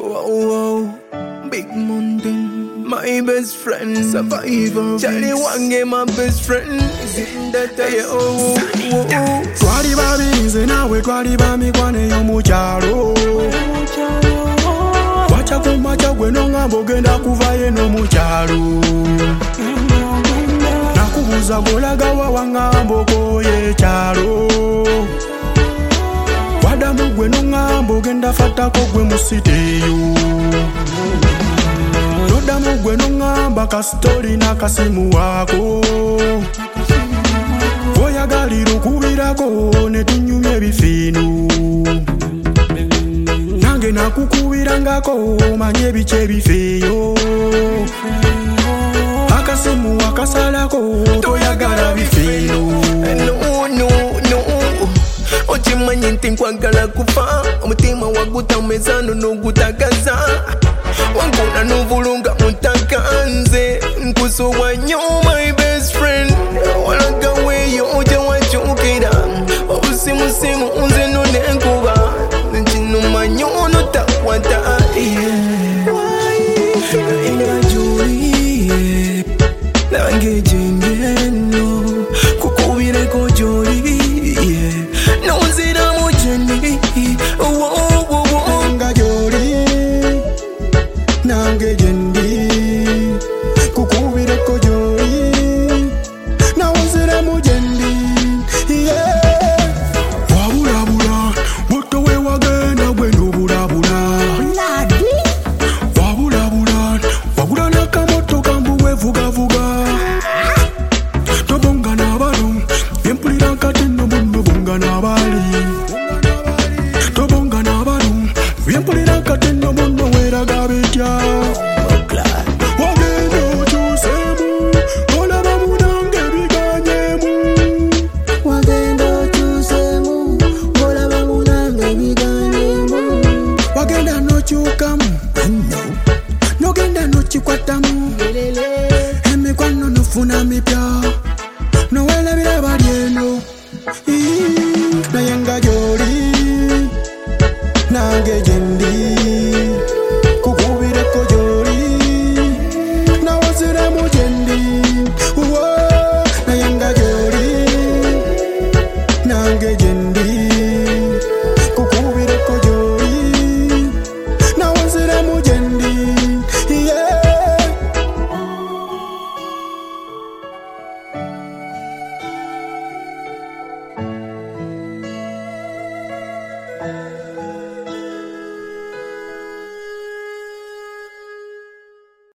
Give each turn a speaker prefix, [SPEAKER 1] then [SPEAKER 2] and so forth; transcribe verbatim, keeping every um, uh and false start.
[SPEAKER 1] Whoa, whoa, big mountain, my best friend, survivor. Charlie Wange, my best friend. Hey, oh, oh, oh.
[SPEAKER 2] Twali babinze nawe twali bamigwane y'omukyalo. Wacha kumacha gwe nongamba ogenda kuvayo n'omukyalo. Nakubuuza golaga wa ngamba okoye ekyalo. Wadamu gwe nongamba ogenda fatako gwe musiteeyo. Nodamu gwe nongamba kastori n'akasimu waako. Oyagalira okubirako ne tunyumya ebifiino. Nange nakukubirangako manye ebice ebifeeyo. Akasimu akasalako toyagala bifeeyo.
[SPEAKER 1] No, no, no. Ochimanyi nti nkwagala kufa. Omutima wagutamezano n'ogutagaza. Wankuna n'ovulunga mutakanze. Nkusuwa nnyo my best friend. Walaga weeyo ojja wachukira. Obusimusimu nze no nenkuba. Nkinuma nnyo notakwata. Nayenga Jolie, nange jengeno kukubireko Jolie, nonzira mu jendi.
[SPEAKER 2] Nga Jolie, nange jendi kukubireko Jolie, nonzira mu jendi. Wabulabula buto we wagenda gwe n'obulabula. Wabulabula wagula n'akamoto kambu wevugavuga. Tobonga n'abalu byempulira nkati nno munno bonga n'abali. Tobonga n'abalu byempulira nkati nno munno weeraga bitya. Wagenda okyuseemu olaba munange biganyemu.
[SPEAKER 3] Wagenda okyuseemu olaba munange biganyemu.
[SPEAKER 2] Wagenda n'okyukamu nogenda n'okikwatamu. Emikwano nofuna mipya noweerabira bali eno. Naye nga Jolie nange gyendi